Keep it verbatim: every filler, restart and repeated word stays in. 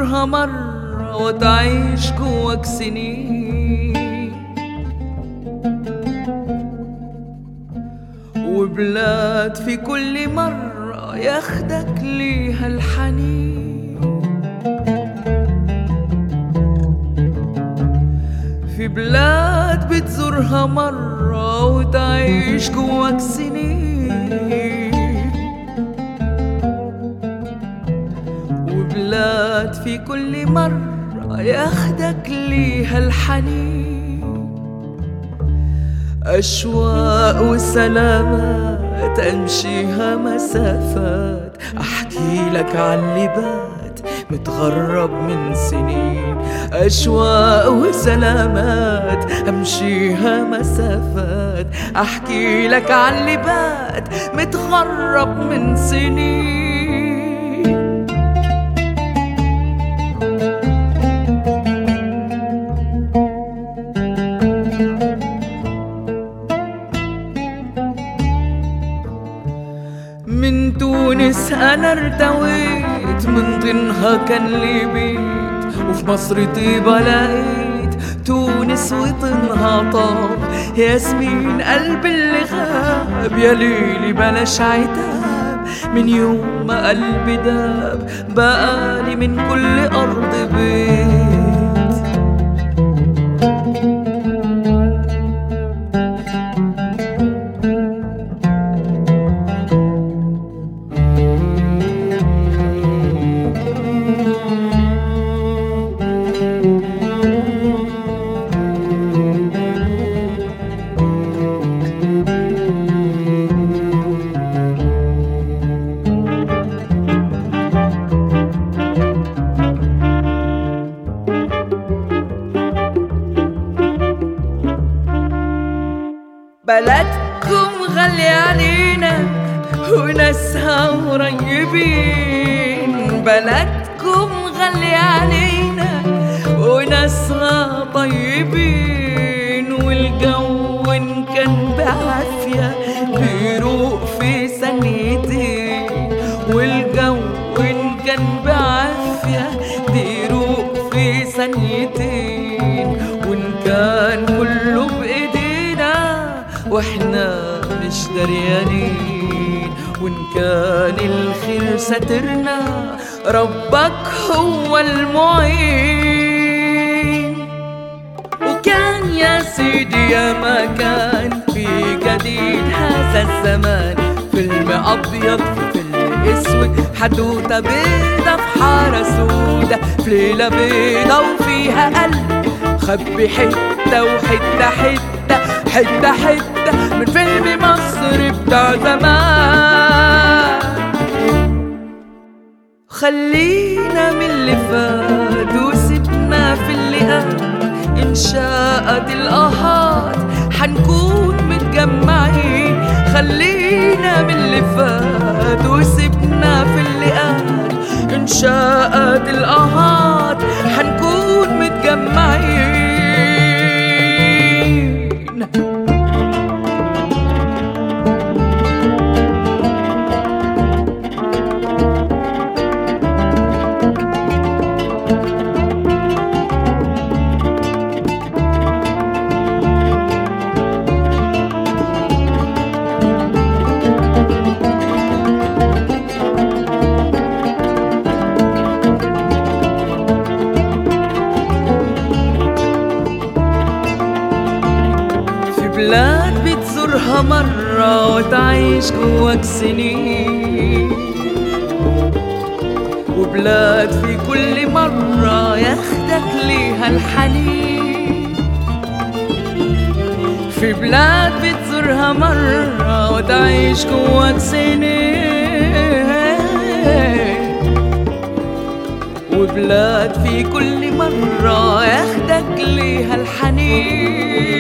بتزورها مرة وتعيش جواك سنين، وبلاد في كل مرة ياخدك ليها الحنين. في بلاد بتزورها مرة وتعيش جواك سنين، وبلاد في كل مرة ياخدك ليها الحنين. أشواق وسلامات أمشيها مسافات، أحكي لك عاللي بات متغرب من سنين. أشواق وسلامات أمشيها مسافات، أحكي لك عاللي بات متغرب من سنين. من تونس أنا ارتويت، من طينها كان لي بيت، وفي مصر طيبة لقيت تونس وطينها طاب. ياسمين قلب اللي غاب، يا ليلي بلاش عتاب، من يوم ما قلبي داب بقالي من كل أرض بيت. بلدكم غالية علينا وناسها قريبين، بلدكم غالية علينا وناسها طيبين. والجو إن كان بعافية بيروق في ثانيتين، والجو إن كان بعافية بيروق في ثانيتين. وإن كان كله بإيدينا واحنا مش دريانين، وإن كان الخير ساترنا ربك هو المعين. وكان يا سيدي يا ما كان في جديد هذا الزمان، فيلم أبيض في فيلم اسود، حدوتة بيضة في حارة سودة، في ليلة بيضة وفيها قلب خبي حتة وحتة حتة حتة حتة من فيلم مصر بتاع زمان. خلينا من اللي فات وسيبنا في اللي قات، إن شاءت القهات حنكون متجمعين. خلينا من اللي فات وسيبنا في اللي قات، إن شاءت القهات حنكون متجمعين. بلاد بتزورها مرة وتعيش جواك سنين، وبلاد في كل مرة ياخدك ليها الحنين. في بلاد بتزورها مرة وتعيش جواك سنين، وبلاد في كل مرة ياخدك ليها الحنين.